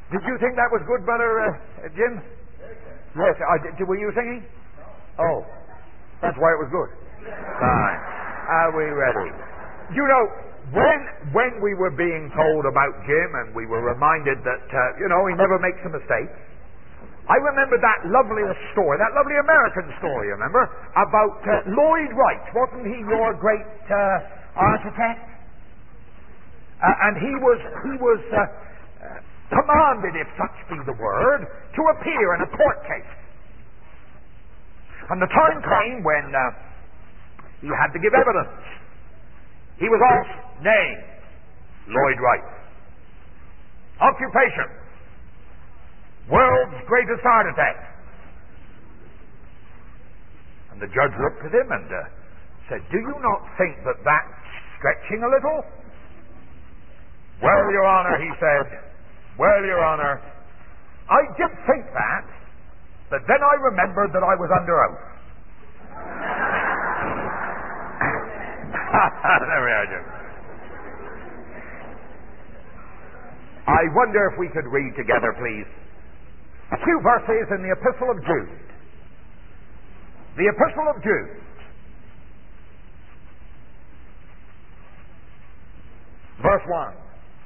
Did you think that was good, Brother Jim? Yes. Were you singing? Oh, that's why it was good. Fine. Are we ready? You know, when we were being told about Jim and we were reminded that, he never makes a mistake, I remember that lovely story, that lovely American story, remember, about Lloyd Wright. Wasn't he your great architect? And he was commanded, if such be the word, to appear in a court case. And the time came when he had to give evidence. He was asked, name, Lloyd Wright. Occupation, world's greatest architect. And the judge looked at him and said, do you not think that that's stretching a little? Well, Your Honor, he said, well, Your Honor, I did think that, but then I remembered that I was under oath. There we are, Jim. I wonder if we could read together, please, a few verses in the Epistle of Jude. The Epistle of Jude. Verse 1.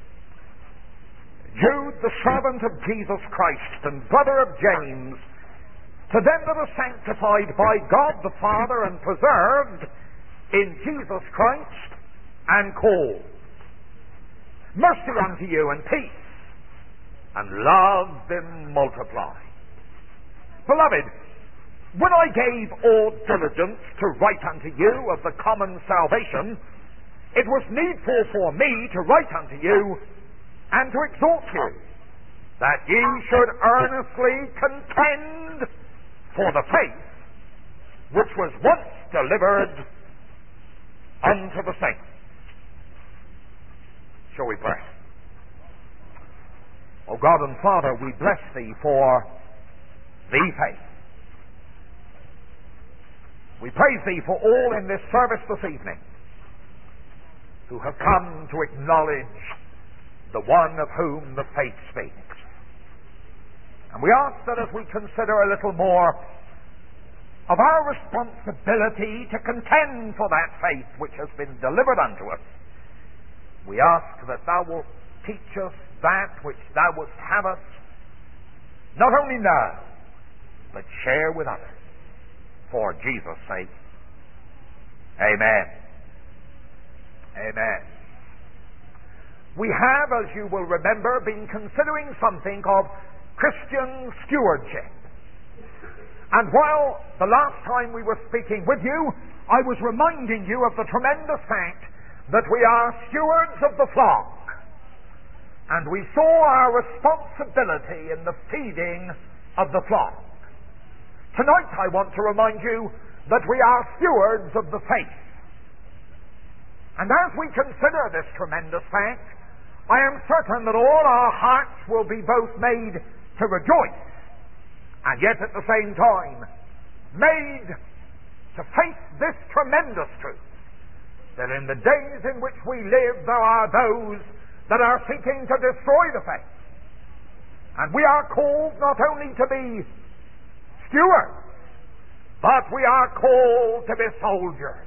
Jude, the servant of Jesus Christ and brother of James, to them that are sanctified by God the Father and preserved in Jesus Christ and called. Mercy unto you and peace and love them multiply. Beloved, when I gave all diligence to write unto you of the common salvation, it was needful for me to write unto you and to exhort you, that ye should earnestly contend for the faith which was once delivered unto the saints. Shall we pray? O God and Father, we bless Thee for the faith. We praise Thee for all in this service this evening who have come to acknowledge the one of whom the faith speaks. And we ask that as we consider a little more of our responsibility to contend for that faith which has been delivered unto us, we ask that Thou wilt teach us that which Thou wouldst have us not only know, but share with others. For Jesus' sake. Amen. Amen. We have, as you will remember, been considering something of Christian stewardship. And while the last time we were speaking with you, I was reminding you of the tremendous fact that we are stewards of the flock. And we saw our responsibility in the feeding of the flock. Tonight I want to remind you that we are stewards of the faith. And as we consider this tremendous fact, I am certain that all our hearts will be both made to rejoice and yet at the same time made to face this tremendous truth, that in the days in which we live there are those that are seeking to destroy the faith. And we are called not only to be stewards, but we are called to be soldiers.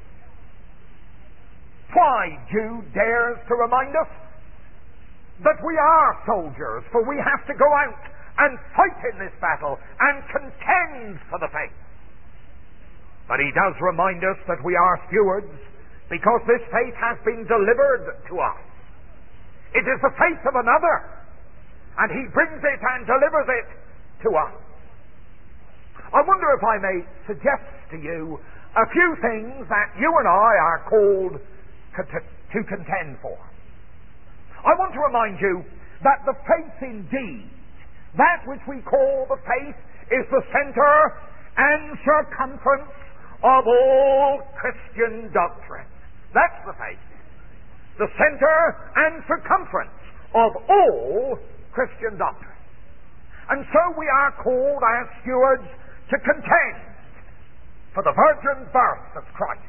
Why Jude dares to remind us that we are soldiers, for we have to go out and fight in this battle and contend for the faith. But he does remind us that we are stewards because this faith has been delivered to us. It is the faith of another, and he brings it and delivers it to us. I wonder if I may suggest to you a few things that you and I are called to contend for. I want to remind you that the faith indeed, that which we call the faith, is the center and circumference of all Christian doctrine. That's the faith. The center and circumference of all Christian doctrine. And so we are called as stewards to contend for the virgin birth of Christ.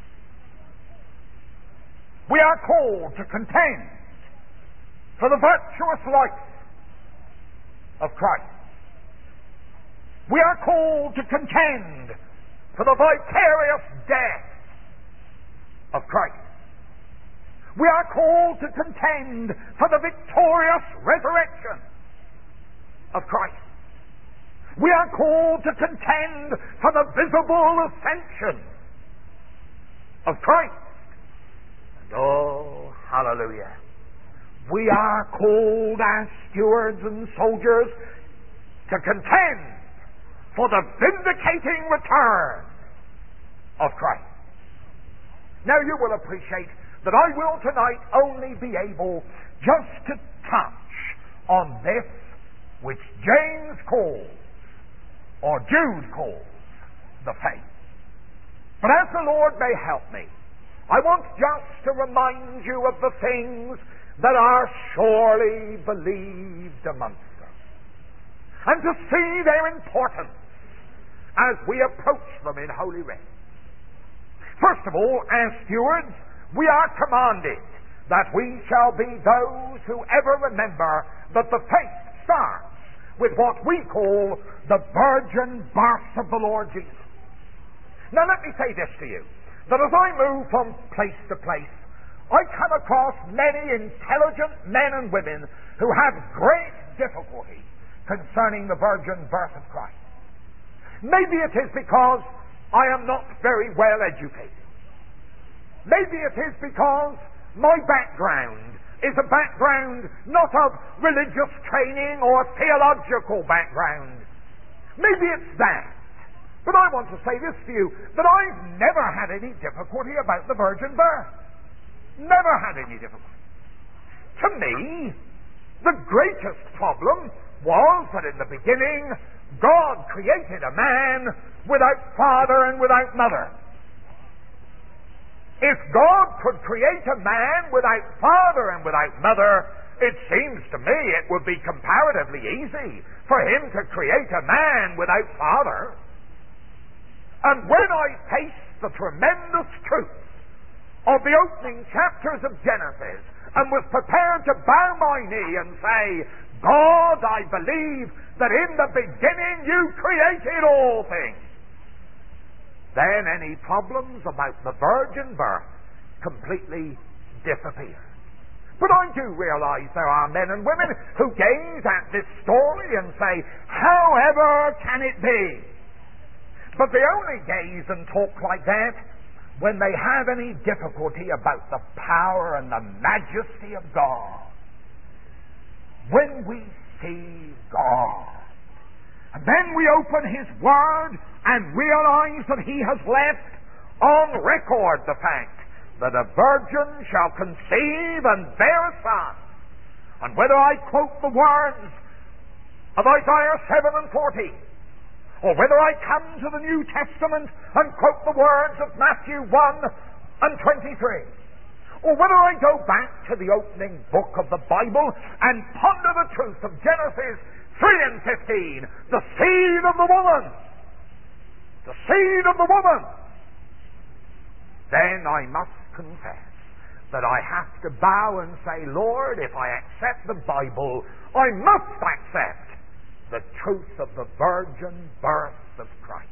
We are called to contend for the virtuous life of Christ. We are called to contend for the vicarious death of Christ. We are called to contend for the victorious resurrection of Christ. We are called to contend for the visible ascension of Christ. And oh, hallelujah. We are called as stewards and soldiers to contend for the vindicating return of Christ. Now you will appreciate that I will tonight only be able just to touch on this which James calls, or Jude calls, the faith. But as the Lord may help me, I want just to remind you of the things that are surely believed amongst us, and to see their importance as we approach them in Holy Writ. First of all, as stewards, we are commanded that we shall be those who ever remember that the faith starts with what we call the virgin birth of the Lord Jesus. Now let me say this to you, that as I move from place to place, I come across many intelligent men and women who have great difficulty concerning the virgin birth of Christ. Maybe it is because I am not very well educated. Maybe it is because my background is a background not of religious training or theological background. Maybe it's that. But I want to say this to you, that I've never had any difficulty about the virgin birth. Never had any difficulty. To me, the greatest problem was that in the beginning, God created a man without father and without mother. If God could create a man without father and without mother, it seems to me it would be comparatively easy for him to create a man without father. And when I faced the tremendous truth of the opening chapters of Genesis and was prepared to bow my knee and say, God, I believe that in the beginning you created all things, then any problems about the virgin birth completely disappear. But I do realize there are men and women who gaze at this story and say, however can it be? But they only gaze and talk like that when they have any difficulty about the power and the majesty of God. When we see God, and then we open His Word and realize that He has left on record the fact that a virgin shall conceive and bear a son. And whether I quote the words of Isaiah 7 and 14, or whether I come to the New Testament and quote the words of Matthew 1 and 23, or whether I go back to the opening book of the Bible and ponder the truth of Genesis 3 and 15, the seed of the woman, the seed of the woman, then I must confess that I have to bow and say, Lord, if I accept the Bible, I must accept the truth of the virgin birth of Christ.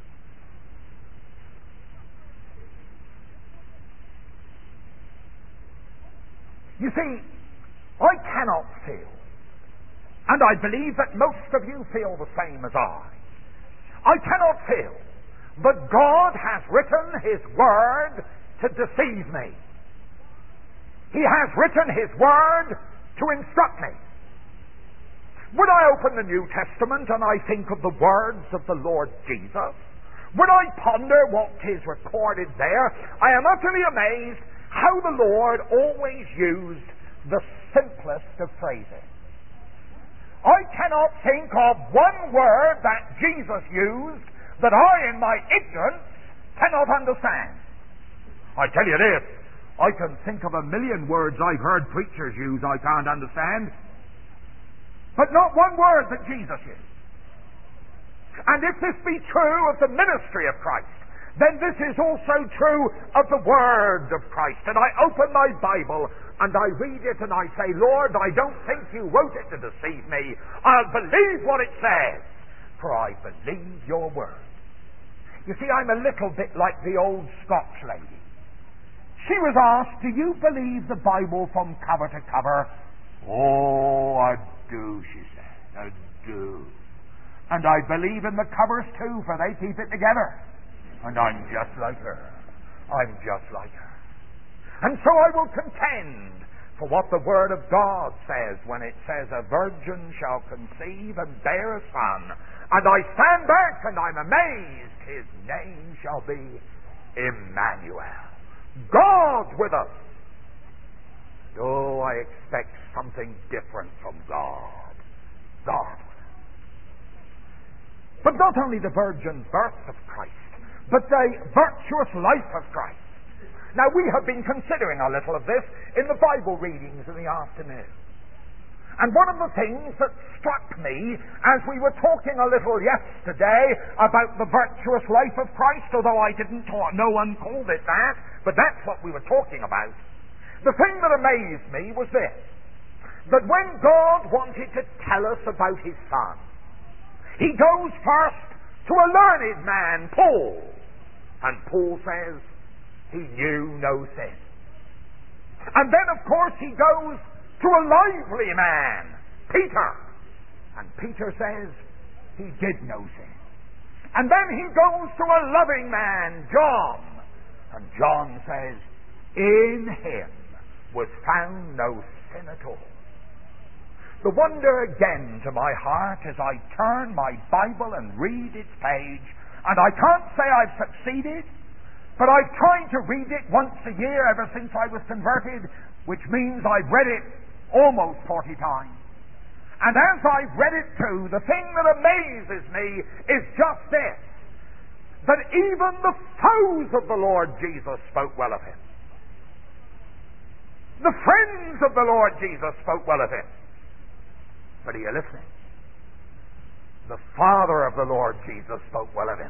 You see, I cannot feel, and I believe that most of you feel the same as I cannot feel that God has written His Word to deceive me. He has written His Word to instruct me. When I open the New Testament and I think of the words of the Lord Jesus, when I ponder what is recorded there, I am utterly amazed how the Lord always used the simplest of phrases. I cannot think of one word that Jesus used that I, in my ignorance, cannot understand. I tell you this, I can think of a million words I've heard preachers use I can't understand, but not one word that Jesus used. And if this be true of the ministry of Christ, then this is also true of the Word of Christ. And I open my Bible and I read it and I say, Lord, I don't think you wrote it to deceive me. I'll believe what it says, for I believe your Word. You see, I'm a little bit like the old Scotch lady. She was asked, do you believe the Bible from cover to cover? Oh, I do, she said. I do. And I believe in the covers too, for they keep it together. And I'm just like her. I'm just like her. And so I will contend for what the Word of God says when it says, a virgin shall conceive and bear a son. And I stand back and I'm amazed. His name shall be Emmanuel. God with us. Oh, I expect something different from God. God with us. But not only the virgin birth of Christ, but the virtuous life of Christ. Now, we have been considering a little of this in the Bible readings in the afternoon. And one of the things that struck me as we were talking a little yesterday about the virtuous life of Christ, although I didn't talk, no one called it that, but that's what we were talking about. The thing that amazed me was this, that when God wanted to tell us about His Son, He goes first to a learned man, Paul. And Paul says, he knew no sin. And then, of course, he goes to a lively man, Peter. And Peter says, he did no sin. And then he goes to a loving man, John. And John says, in him was found no sin at all. The wonder again to my heart as I turn my Bible and read its page, and I can't say I've succeeded, but I've tried to read it once a year ever since I was converted, which means I've read it almost 40 times. And as I've read it through, the thing that amazes me is just this, that even the foes of the Lord Jesus spoke well of Him. The friends of the Lord Jesus spoke well of Him. But are you listening? The Father of the Lord Jesus spoke well of Him.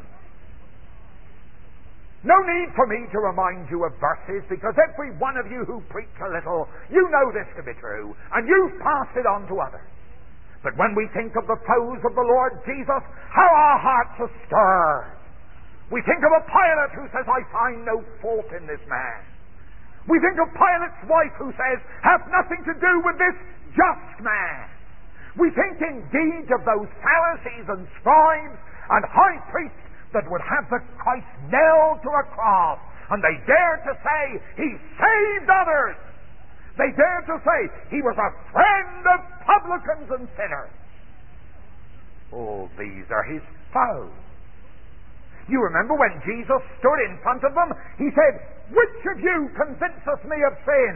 No need for me to remind you of verses, because every one of you who preach a little, you know this to be true, and you've passed it on to others. But when we think of the foes of the Lord Jesus, how our hearts are stirred. We think of a Pilate who says, I find no fault in this man. We think of Pilate's wife who says, have nothing to do with this just man. We think indeed of those Pharisees and scribes and high priests that would have the Christ nailed to a cross, and they dared to say He saved others. They dared to say He was a friend of publicans and sinners. Oh, these are His foes. You remember when Jesus stood in front of them, He said, which of you convinces me of sin?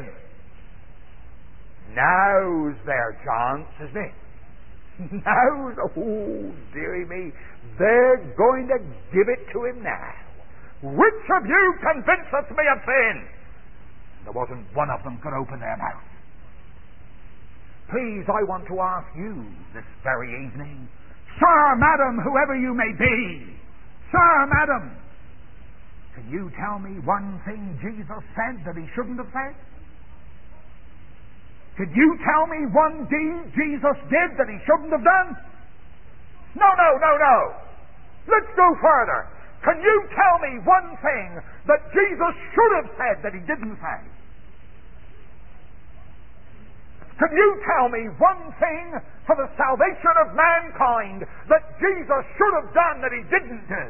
Now's their chance, isn't it? Now's, oh, dearie me, they're going to give it to Him now. Which of you convinces me of sin? There wasn't one of them could open their mouth. Please, I want to ask you this very evening, sir, madam, whoever you may be, sir, madam, can you tell me one thing Jesus said that He shouldn't have said? Could you tell me one deed Jesus did that He shouldn't have done? No. Let's go further. Can you tell me one thing that Jesus should have said that He didn't say? Can you tell me one thing for the salvation of mankind that Jesus should have done that He didn't do?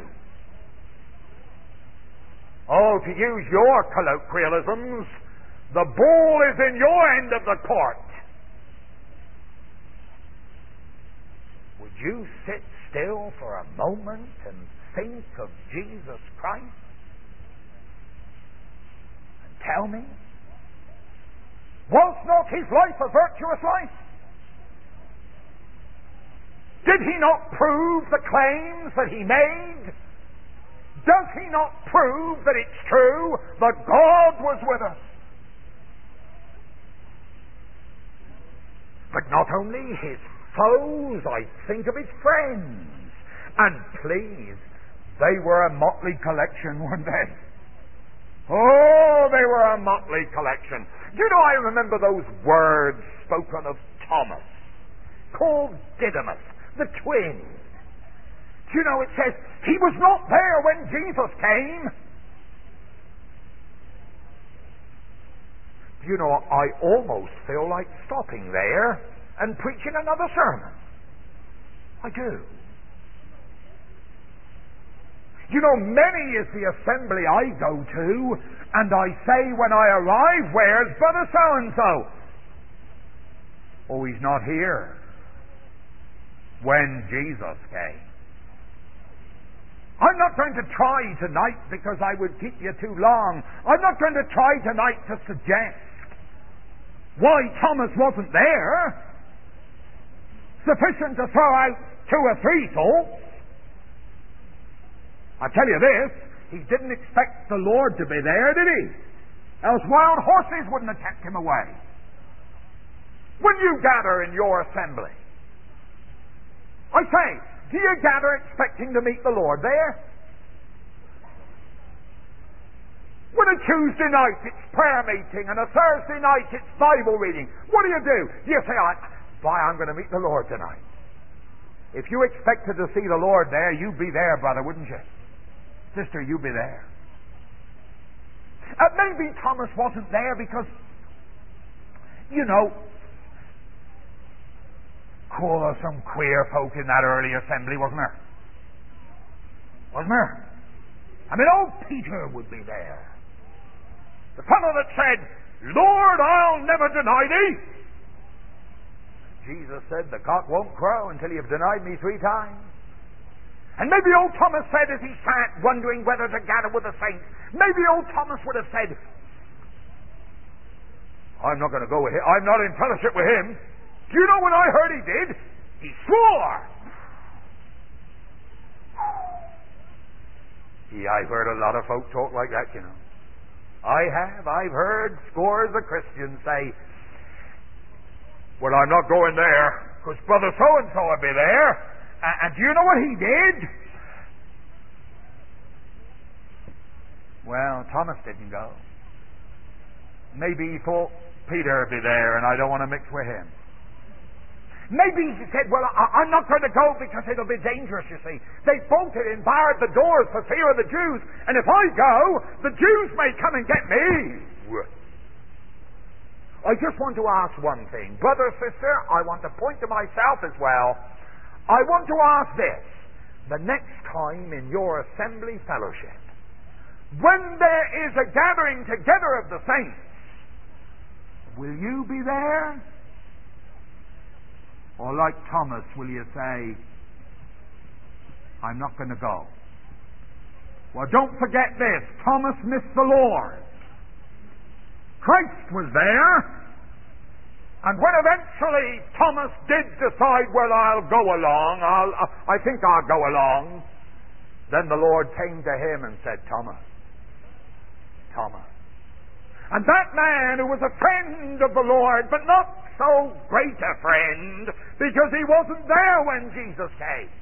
Oh, to use your colloquialisms, the ball is in your end of the court. Would you sit still for a moment and think of Jesus Christ? And tell me, was not His life a virtuous life? Did He not prove the claims that He made? Does He not prove that it's true that God was with us? But not only His foes, I think of His friends. And please, They were a motley collection, weren't they? Oh, they were a motley collection. Do you know, I remember those words spoken of Thomas, called Didymus, the twin. Do you know, it says, he was not there when Jesus came. Do you know, I almost feel like stopping there and preaching another sermon. I do. You know, many is the assembly I go to, and I say when I arrive, where's Brother so-and-so? Oh, he's not here. When Jesus came. I'm not going to try tonight, because I would keep you too long. I'm not going to try tonight to suggest why Thomas wasn't there. Sufficient to throw out 2 or 3 thoughts. I tell you this, he didn't expect the Lord to be there, did he? Else wild horses wouldn't have kept him away. When you gather in your assembly, I say, do you gather expecting to meet the Lord there? When a Tuesday night it's prayer meeting and a Thursday night it's Bible reading, what do? Do you say, I'm going to meet the Lord tonight? If you expected to see the Lord there, you'd be there, brother, wouldn't you? Sister, you'd be there. Maybe Thomas wasn't there because, you know, some queer folk in that early assembly, wasn't there? Wasn't there? I mean, old Peter would be there. The fellow that said, Lord, I'll never deny thee. Jesus said, the cock won't crow until you've denied me 3 times. And maybe old Thomas said as he sat wondering whether to gather with the saints, maybe old Thomas would have said, I'm not going to go with him. I'm not in fellowship with him. Do you know what I heard he did? He swore. Yeah, I've heard a lot of folk talk like that, you know. I have. I've heard scores of Christians say, well, I'm not going there because Brother so-and-so will be there. And do you know what he did? Well, Thomas didn't go. Maybe he thought Peter would be there and I don't want to mix with him. Maybe he said, well, I'm not going to go because it'll be dangerous, you see. They bolted and barred the doors for fear of the Jews. And if I go, the Jews may come and get me. I just want to ask one thing. Brother, sister, I want to point to myself as well. I want to ask this. The next time in your assembly fellowship, when there is a gathering together of the saints, will you be there? Or like Thomas, will you say, I'm not going to go? Well, don't forget this. Thomas missed the Lord. Christ was there. And when eventually Thomas did decide, well, I'll go along, I think I'll go along, then the Lord came to him and said, Thomas. And that man who was a friend of the Lord, but not so great a friend, because he wasn't there when Jesus came.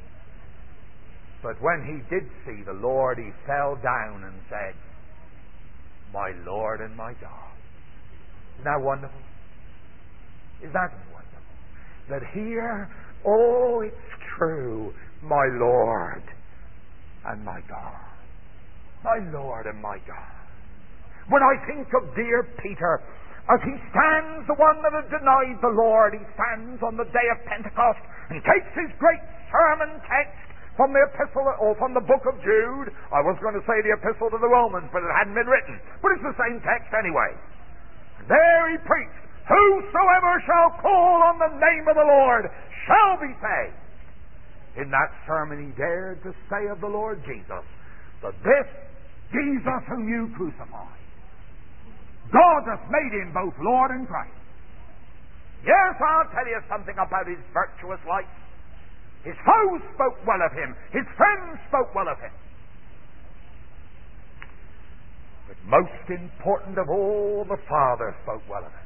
But when he did see the Lord, he fell down and said, my Lord and my God. Isn't that wonderful? Is that wonderful? That here, oh, it's true, my Lord and my God. My Lord and my God. When I think of dear Peter, as he stands, the one that had denied the Lord, he stands on the day of Pentecost and takes his great sermon text from the epistle, or from the book of Jude. I was going to say the epistle to the Romans, but it hadn't been written. But it's the same text anyway. And there he preached, whosoever shall call on the name of the Lord shall be saved. In that sermon he dared to say of the Lord Jesus, that this Jesus whom you crucified, God hath made him both Lord and Christ. Yes, I'll tell you something about his virtuous life. His foes spoke well of him. His friends spoke well of him. But most important of all, the Father spoke well of him.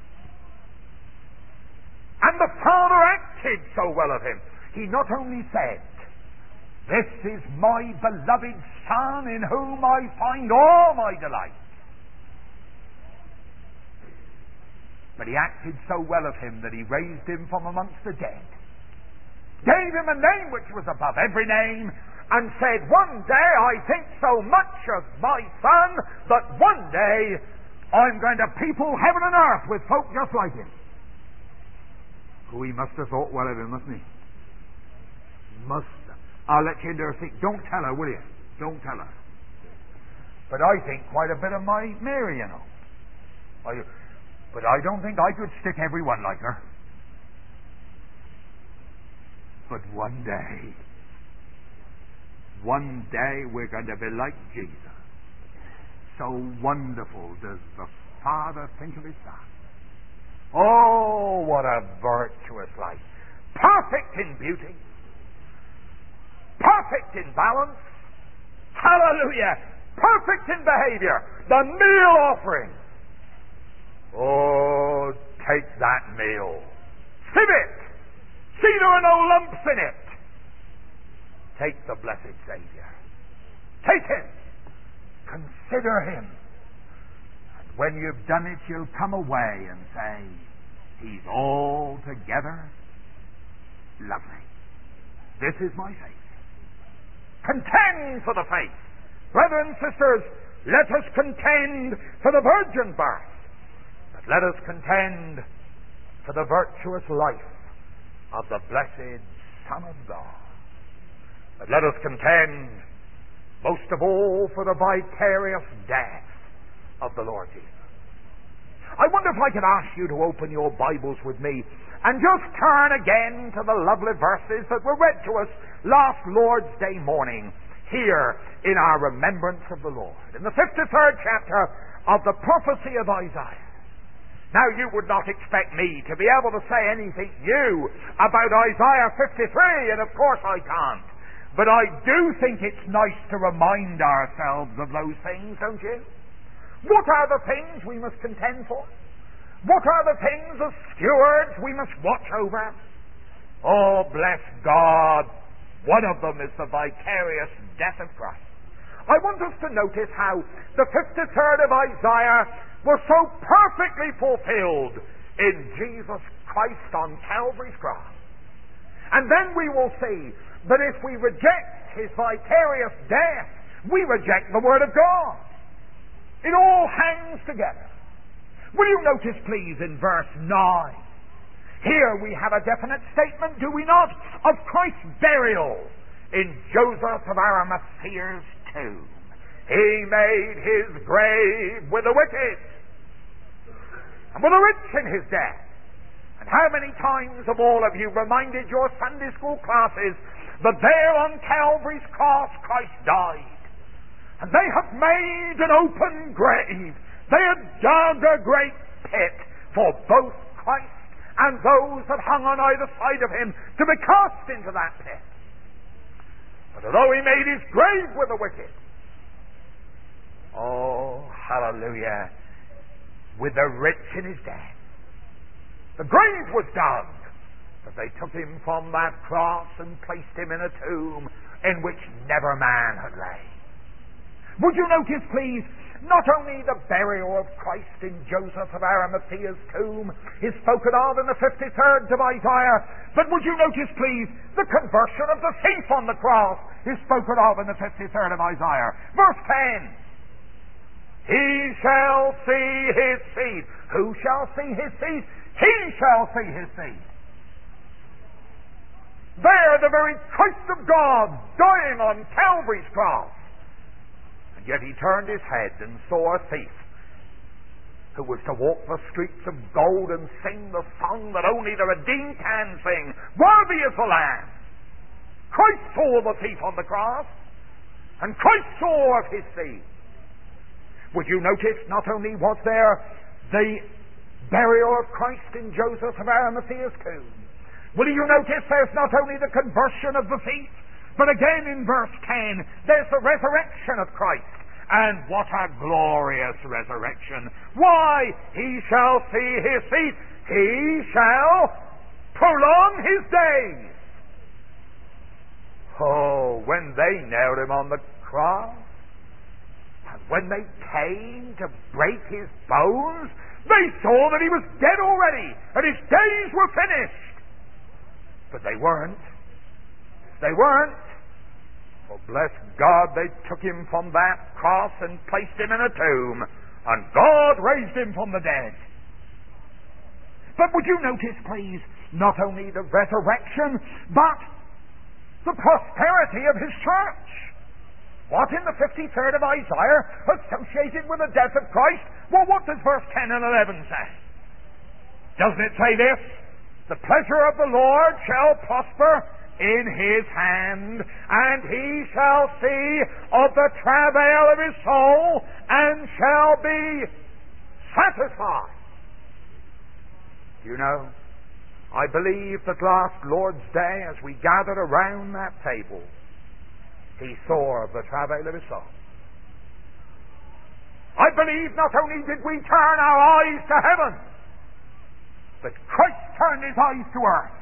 And the Father acted so well of him. He not only said, This is my beloved Son, in whom I find all my delight. But he acted so well of him that he raised him from amongst the dead, gave him a name which was above every name, and said, one day I think so much of my Son that one day I'm going to people heaven and earth with folk just like him. Oh, he must have thought well of him, mustn't he? Must have. I'll let you into her secret. Don't tell her, will you? Don't tell her. But I think quite a bit of my Mary, you know. But I don't think I could stick everyone like her. But one day we're going to be like Jesus. So wonderful does the Father think of his Son. Oh, what a virtuous life. Perfect in beauty. Perfect in balance. Hallelujah. Perfect in behavior. The meal offering. Oh, take that meal. Sieve it. See there are no lumps in it. Take the blessed Savior. Take him. Consider him. And when you've done it, you'll come away and say, he's altogether lovely. This is my faith. Contend for the faith. Brethren and sisters, let us contend for the virgin birth. But let us contend for the virtuous life of the blessed Son of God. But let us contend most of all for the vicarious death of the Lord Jesus. I wonder if I could ask you to open your Bibles with me and just turn again to the lovely verses that were read to us last Lord's Day morning here in our remembrance of the Lord. In the 53rd chapter of the prophecy of Isaiah. Now, you would not expect me to be able to say anything new about Isaiah 53, and of course I can't. But I do think it's nice to remind ourselves of those things, don't you? What are the things we must contend for? What are the things as stewards we must watch over? Oh, bless God, one of them is the vicarious death of Christ. I want us to notice how the 53rd of Isaiah was so perfectly fulfilled in Jesus Christ on Calvary's cross. And then we will see that if we reject his vicarious death, we reject the Word of God. It all hangs together. Will you notice, please, in verse 9? Here we have a definite statement, do we not, of Christ's burial in Joseph of Arimathea's tomb. He made his grave with the wicked and with the rich in his death. And how many times have all of you reminded your Sunday school classes that there on Calvary's cross Christ died? And they have made an open grave. They have dug a great pit for both Christ and those that hung on either side of him to be cast into that pit. But although he made his grave with the wicked, oh, hallelujah, with the rich in his death, the grave was dug, but they took him from that cross and placed him in a tomb in which never man had lain. Would you notice, please, not only the burial of Christ in Joseph of Arimathea's tomb is spoken of in the 53rd of Isaiah, but would you notice, please, the conversion of the thief on the cross is spoken of in the 53rd of Isaiah. Verse 10. He shall see his seed. Who shall see his seed? He shall see his seed. There, the very Christ of God dying on Calvary's cross. Yet he turned his head and saw a thief who was to walk the streets of gold and sing the song that only the redeemed can sing. Worthy is the Lamb. Christ saw the thief on the cross, and Christ saw of his seed. Would you notice, not only was there the burial of Christ in Joseph of Arimathea's tomb, will you notice there's not only the conversion of the thief, but again in verse 10, there's the resurrection of Christ. And what a glorious resurrection. Why? He shall see his seed. He shall prolong his days. Oh, when they nailed him on the cross, and when they came to break his bones, they saw that he was dead already, and his days were finished. But they weren't. They weren't. For bless God, they took him from that cross and placed him in a tomb, and God raised him from the dead. But would you notice, please, not only the resurrection, but the prosperity of his church? What in the 53rd of Isaiah associated with the death of Christ? Well, what does verse 10 and 11 say? Doesn't it say this? The pleasure of the Lord shall prosper in his hand, and he shall see of the travail of his soul, and shall be satisfied. You know, I believe that last Lord's Day, as we gathered around that table, he saw of the travail of his soul. I believe not only did we turn our eyes to heaven, but Christ turned his eyes to earth.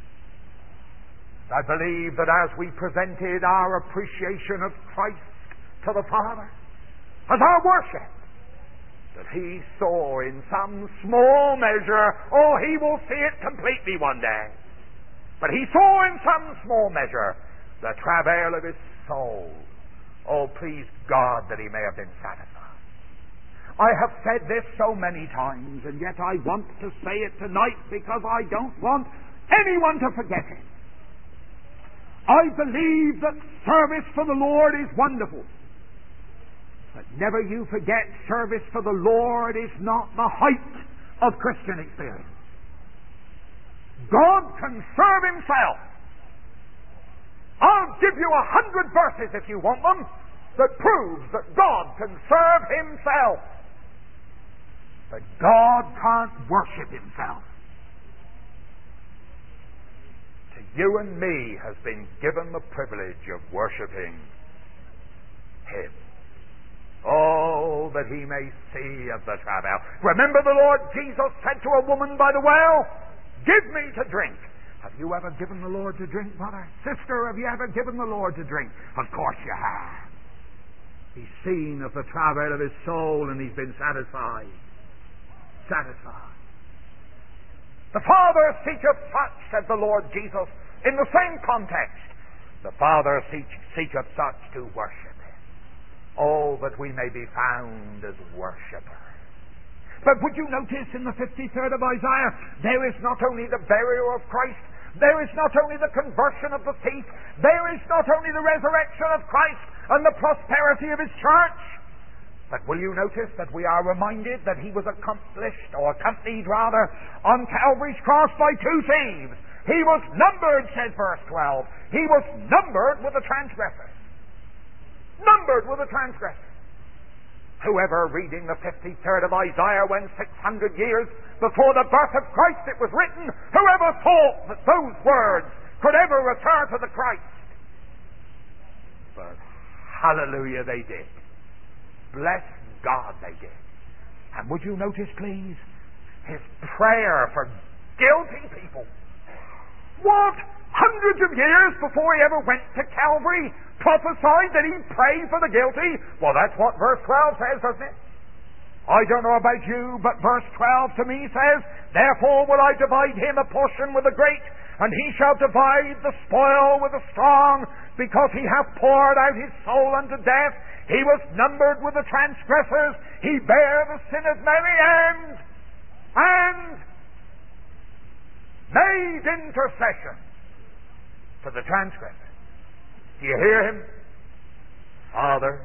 I believe that as we presented our appreciation of Christ to the Father as our worship, that he saw in some small measure, oh, he will see it completely one day, but he saw in some small measure the travail of his soul. Oh, please God that he may have been satisfied. I have said this so many times, and yet I want to say it tonight because I don't want anyone to forget it. I believe that service for the Lord is wonderful. But never you forget, service for the Lord is not the height of Christian experience. God can serve himself. I'll give you 100 verses if you want them that proves that God can serve himself. But God can't worship himself. To you and me has been given the privilege of worshiping him. Oh, that he may see of the travail. Remember the Lord Jesus said to a woman by the well, "Give me to drink." Have you ever given the Lord to drink, brother? Sister, have you ever given the Lord to drink? Of course you have. He's seen of the travail of his soul, and he's been satisfied. Satisfied. The Father seeketh such, said the Lord Jesus, in the same context. The Father seeketh such to worship him. Oh, that we may be found as worshippers. But would you notice in the 53rd of Isaiah, there is not only the burial of Christ, there is not only the conversion of the thief, there is not only the resurrection of Christ and the prosperity of his church, but will you notice that we are reminded that he was accomplished, or accompanied rather, on Calvary's cross by two thieves. He was numbered, says verse 12. He was numbered with the transgressors. Numbered with the transgressors. Whoever reading the 53rd of Isaiah when 600 years before the birth of Christ it was written, whoever thought that those words could ever refer to the Christ? But hallelujah, they did. Bless God, they did. And would you notice, please, his prayer for guilty people? What? Hundreds of years before he ever went to Calvary, prophesied that he'd pray for the guilty? Well, that's what verse 12 says, doesn't it? I don't know about you, but verse 12 to me says, "Therefore will I divide him a portion with the great, and he shall divide the spoil with the strong, because he hath poured out his soul unto death. He was numbered with the transgressors. He bare the sin of many, and made intercession for the transgressors." Do you hear him? Father,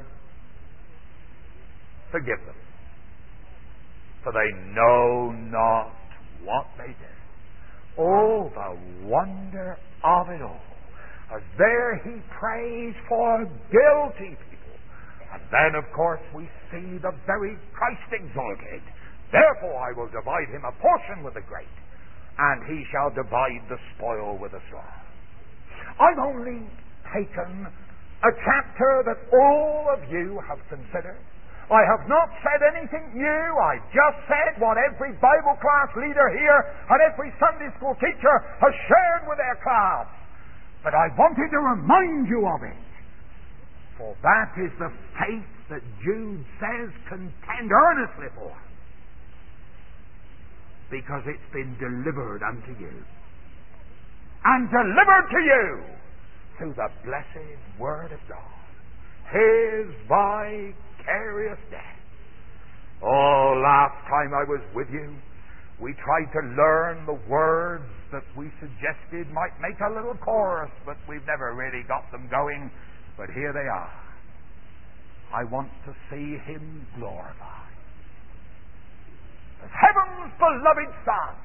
forgive them, for they know not what they do. Oh, the wonder of it all. As there he prays for guilty people. And then, of course, we see the very Christ exalted. "Therefore I will divide him a portion with the great, and he shall divide the spoil with the strong." I've only taken a chapter that all of you have considered. I have not said anything new. I've just said what every Bible class leader here and every Sunday school teacher has shared with their class. But I wanted to remind you of it. For that is the faith that Jude says, contend earnestly for. Because it's been delivered unto you. And delivered to you through the blessed Word of God. His vicarious death. Oh, last time I was with you, we tried to learn the words that we suggested might make a little chorus, but we've never really got them going. But here they are. I want to see Him glorified. As heaven's beloved Son.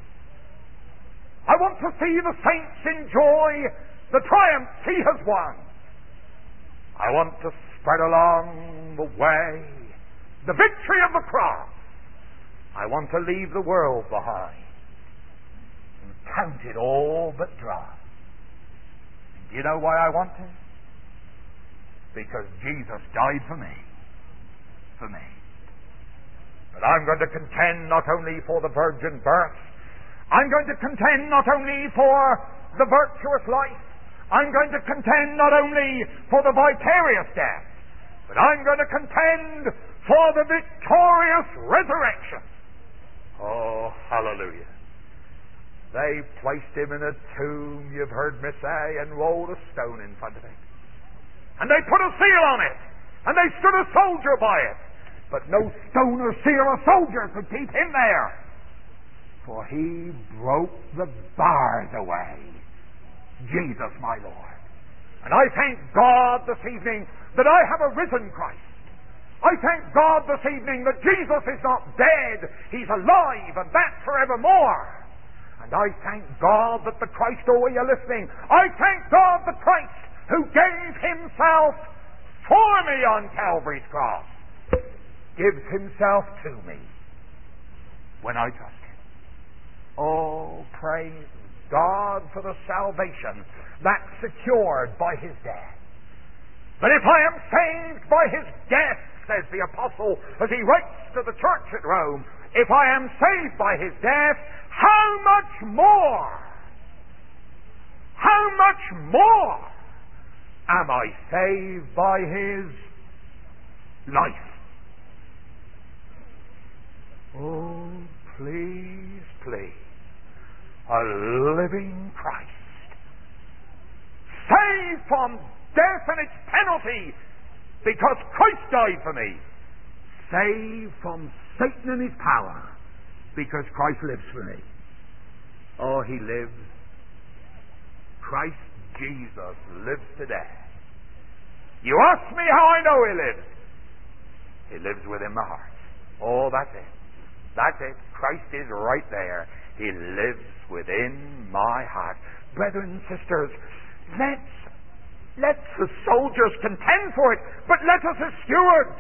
I want to see the saints enjoy the triumphs He has won. I want to spread along the way the victory of the cross. I want to leave the world behind and count it all but dross. And do you know why I want to? Because Jesus died for me. For me. But I'm going to contend not only for the virgin birth, I'm going to contend not only for the virtuous life, I'm going to contend not only for the vicarious death, but I'm going to contend for the victorious resurrection. Oh, hallelujah. They placed Him in a tomb, you've heard me say, and rolled a stone in front of Him. And they put a seal on it, and they stood a soldier by it. But no stone or seal or soldier could keep Him there. For He broke the bars away. Jesus, my Lord. And I thank God this evening that I have a risen Christ. I thank God this evening that Jesus is not dead. He's alive, and that forevermore. And I thank God that the Christ, oh, are you listening? I thank God the Christ who gave Himself for me on Calvary's cross gives Himself to me when I trust Him. Oh, praise God for the salvation that's secured by His death. But if I am saved by His death, says the apostle as he writes to the church at Rome, if I am saved by His death, how much more am I saved by His life? Oh, please, please. A living Christ. Saved from death and its penalty because Christ died for me. Saved from Satan and his power because Christ lives for me. Oh, He lives. Christ Jesus lives today. You ask me how I know He lives. He lives within my heart. Oh, that's it. That's it. Christ is right there. He lives within my heart. Brethren and sisters, let's the soldiers contend for it, but let us as stewards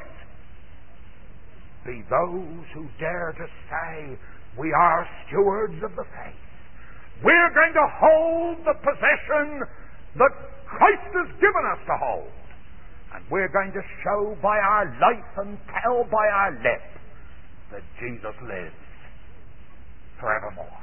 be those who dare to say we are stewards of the faith. We're going to hold the possession that Christ has given us to hold. And we're going to show by our life and tell by our lip that Jesus lives forevermore.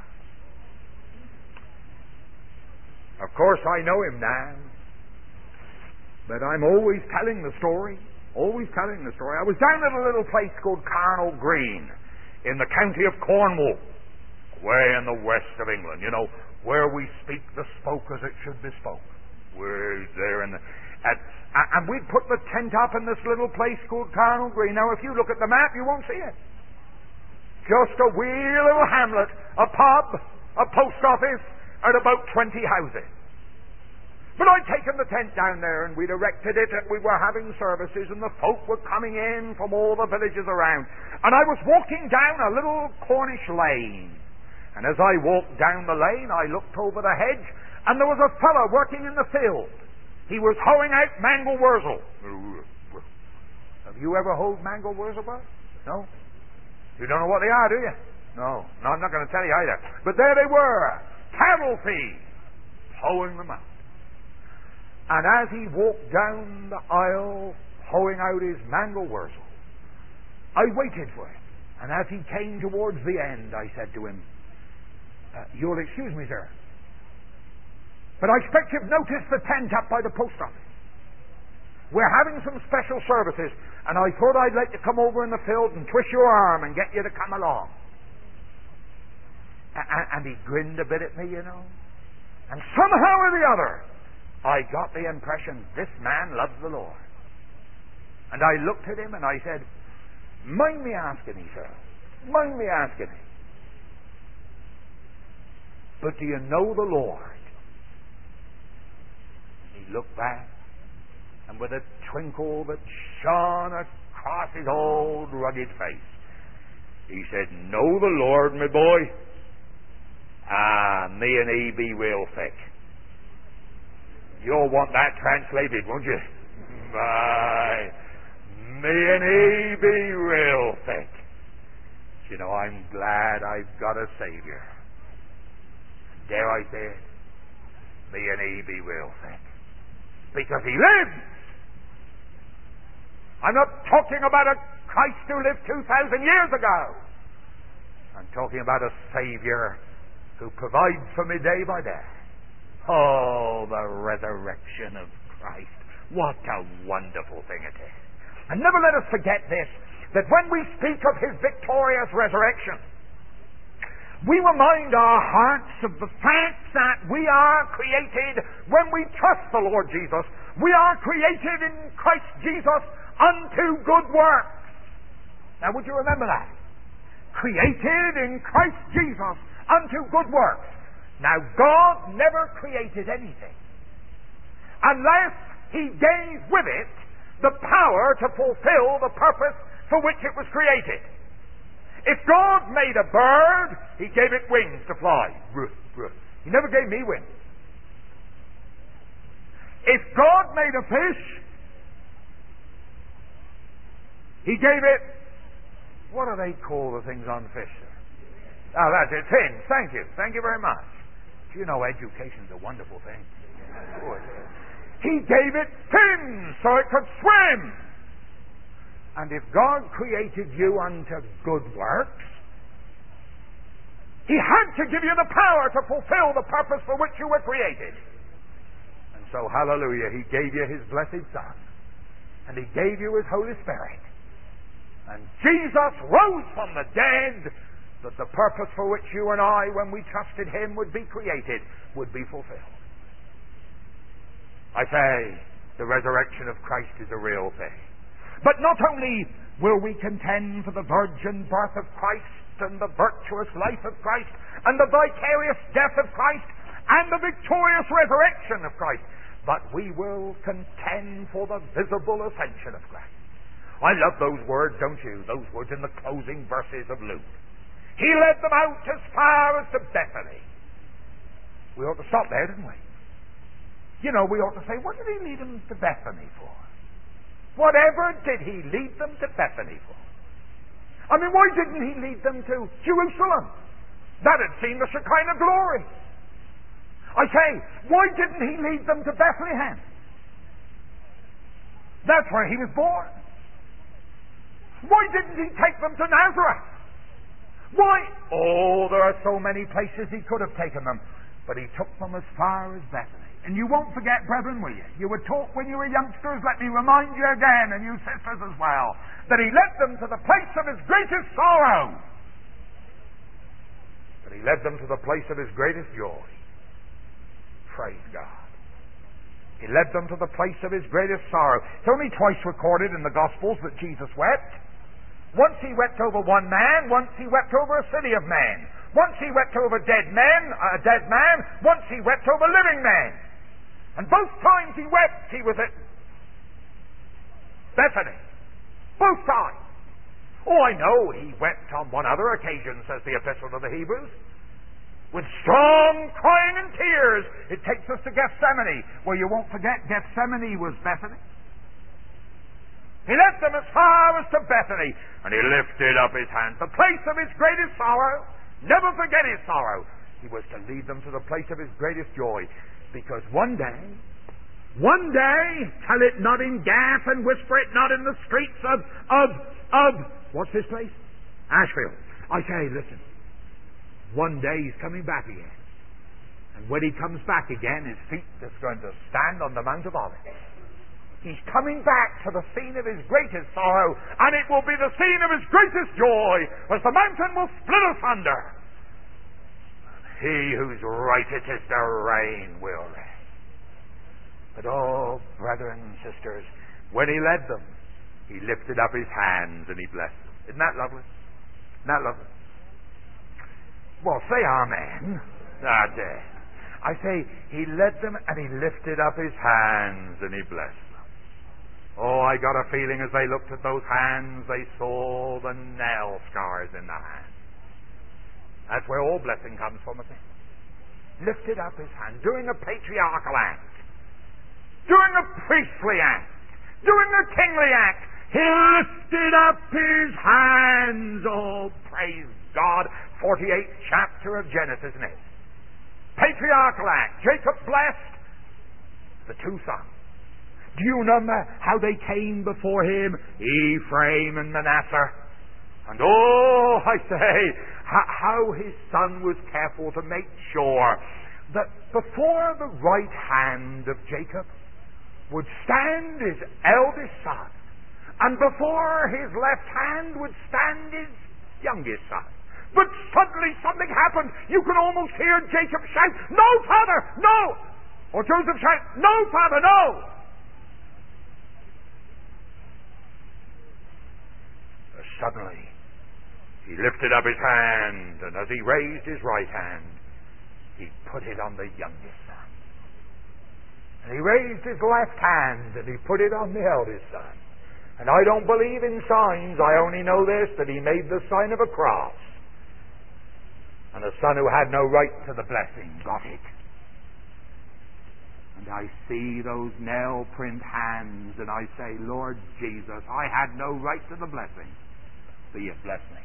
Of course, I know Him now, but I'm always telling the story. Always telling the story. I was down at a little place called Carnal Green in the county of Cornwall, way in the west of England. You know, where we speak the spoke as it should be spoke. Way there in the... And we'd put the tent up in this little place called Carnal Green. Now, if you look at the map, you won't see it. Just a wee little hamlet, a pub, a post office, and about 20 houses. But I'd taken the tent down there, and we'd erected it, and we were having services, and the folk were coming in from all the villages around. And I was walking down a little Cornish lane. And as I walked down the lane, I looked over the hedge, and there was a fellow working in the field. He was hoeing out mangel wurzel. Have you ever hoed mangel wurzel? No? You don't know what they are, do you? No, I'm not going to tell you either. But there they were, cattle feed, hoeing them out. And as he walked down the aisle, hoeing out his mangel wurzel, I waited for him. And as he came towards the end, I said to him, "You'll excuse me, sir. But I expect you've noticed the tent up by the post office. We're having some special services, and I thought I'd let you come over in the field and twist your arm and get you to come along. And he grinned a bit at me, you know. And somehow or the other, I got the impression this man loves the Lord. And I looked at him and I said, mind me asking you, sir. Mind me asking you. But do you know the Lord? He looked back, and with a twinkle that shone across his old rugged face, he said, know the Lord, my boy? Me and he be real thick. You'll want that translated, won't you? Aye. Me and he be real thick. You know, I'm glad I've got a Savior. Dare I say it? Me and he be real thick. Because he lives. I'm not talking about a Christ who lived 2,000 years ago. I'm talking about a Savior who provides for me day by day. Oh, the resurrection of Christ. What a wonderful thing it is. And never let us forget this, that when we speak of his victorious resurrection, we remind our hearts of the fact that we are created, when we trust the Lord Jesus, we are created in Christ Jesus unto good works. Now, would you remember that? Created in Christ Jesus unto good works. Now, God never created anything unless he gave with it the power to fulfill the purpose for which it was created. If God made a bird, he gave it wings to fly. He never gave me wings. If God made a fish, he gave it, what do they call the things on fish? Oh, that's it, fins. Thank you. Thank you very much. You know, education's a wonderful thing. He gave it fins so it could swim. And if God created you unto good works, he had to give you the power to fulfill the purpose for which you were created. And so, hallelujah, he gave you his blessed Son. And he gave you his Holy Spirit. And Jesus rose from the dead, that the purpose for which you and I, when we trusted him, would be created, would be fulfilled. I say, the resurrection of Christ is a real thing. But not only will we contend for the virgin birth of Christ and the virtuous life of Christ and the vicarious death of Christ and the victorious resurrection of Christ, but we will contend for the visible ascension of Christ. I love those words, don't you? Those words in the closing verses of Luke. He led them out as far as to Bethany. We ought to stop there, didn't we? You know, we ought to say, what did he lead them to Bethany for? Whatever did he lead them to Bethany for? I mean, why didn't he lead them to Jerusalem? That had seen the Shekinah glory. I say, why didn't he lead them to Bethlehem? That's where he was born. Why didn't he take them to Nazareth? Why? Oh, there are so many places he could have taken them. But he took them as far as Bethany. And you won't forget, brethren, will you? You were taught when you were youngsters, let me remind you again, and you sisters as well, that he led them to the place of his greatest sorrow. But he led them to the place of his greatest joy. Praise God. He led them to the place of his greatest sorrow. It's only twice recorded in the Gospels that Jesus wept. Once he wept over one man, once he wept over a city of men. Once he wept over a dead man, once he wept over living men. And both times he wept, he was at Bethany. Both times. Oh, I know he wept on one other occasion, says the Epistle to the Hebrews. With strong crying and tears. It takes us to Gethsemane, where you won't forget Gethsemane was Bethany. He left them as far as to Bethany, and he lifted up his hands. The place of his greatest sorrow. Never forget his sorrow. He was to lead them to the place of his greatest joy. Because one day, tell it not in Gath and whisper it not in the streets of what's this place? Ashfield. I say, listen, one day he's coming back again. And when he comes back again, his feet are going to stand on the Mount of Olives. He's coming back to the scene of his greatest sorrow, and it will be the scene of his greatest joy, as the mountain will split asunder. He whose right it is to reign will reign. But oh, brethren and sisters, when he led them, he lifted up his hands and he blessed them. Isn't that lovely? Isn't that lovely? Well, say amen. That's it. I say, he led them and he lifted up his hands and he blessed them. Oh, I got a feeling as they looked at those hands, they saw the nail scars in the hands. That's where all blessing comes from, I think. Lifted up his hand, doing a patriarchal act, doing a priestly act, doing a kingly act. He lifted up his hands. Oh, praise God. 48th chapter of Genesis, isn't it? Patriarchal act. Jacob blessed the two sons. Do you remember how they came before him? Ephraim and Manasseh. And oh, I say, how his son was careful to make sure that before the right hand of Jacob would stand his eldest son, and before his left hand would stand his youngest son. But suddenly something happened. You could almost hear Jacob shout, "No, Father, no!" Or Joseph shout, "No, Father, no!" Suddenly, he lifted up his hand, and as he raised his right hand, he put it on the youngest son. And he raised his left hand, and he put it on the eldest son. And I don't believe in signs. I only know this, that he made the sign of a cross. And the son who had no right to the blessing got it. And I see those nail-print hands, and I say, Lord Jesus, I had no right to the blessing, but you blessed me.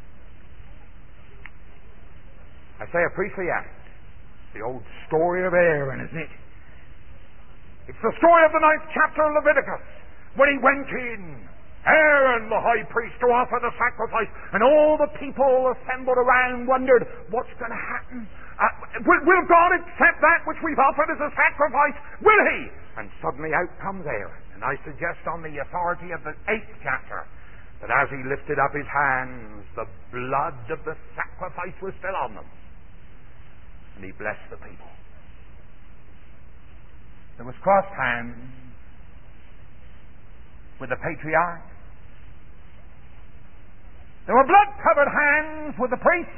I say a priestly act. The old story of Aaron, isn't it? It's the story of the 9th chapter of Leviticus, when he went in, Aaron the high priest, to offer the sacrifice, and all the people assembled around wondered, what's going to happen? Will God accept that which we've offered as a sacrifice? Will he? And suddenly out comes Aaron. And I suggest on the authority of the 8th chapter that as he lifted up his hands, the blood of the sacrifice was still on them. And he blessed the people. There was crossed hands with the patriarch. There were blood-covered hands with the priest.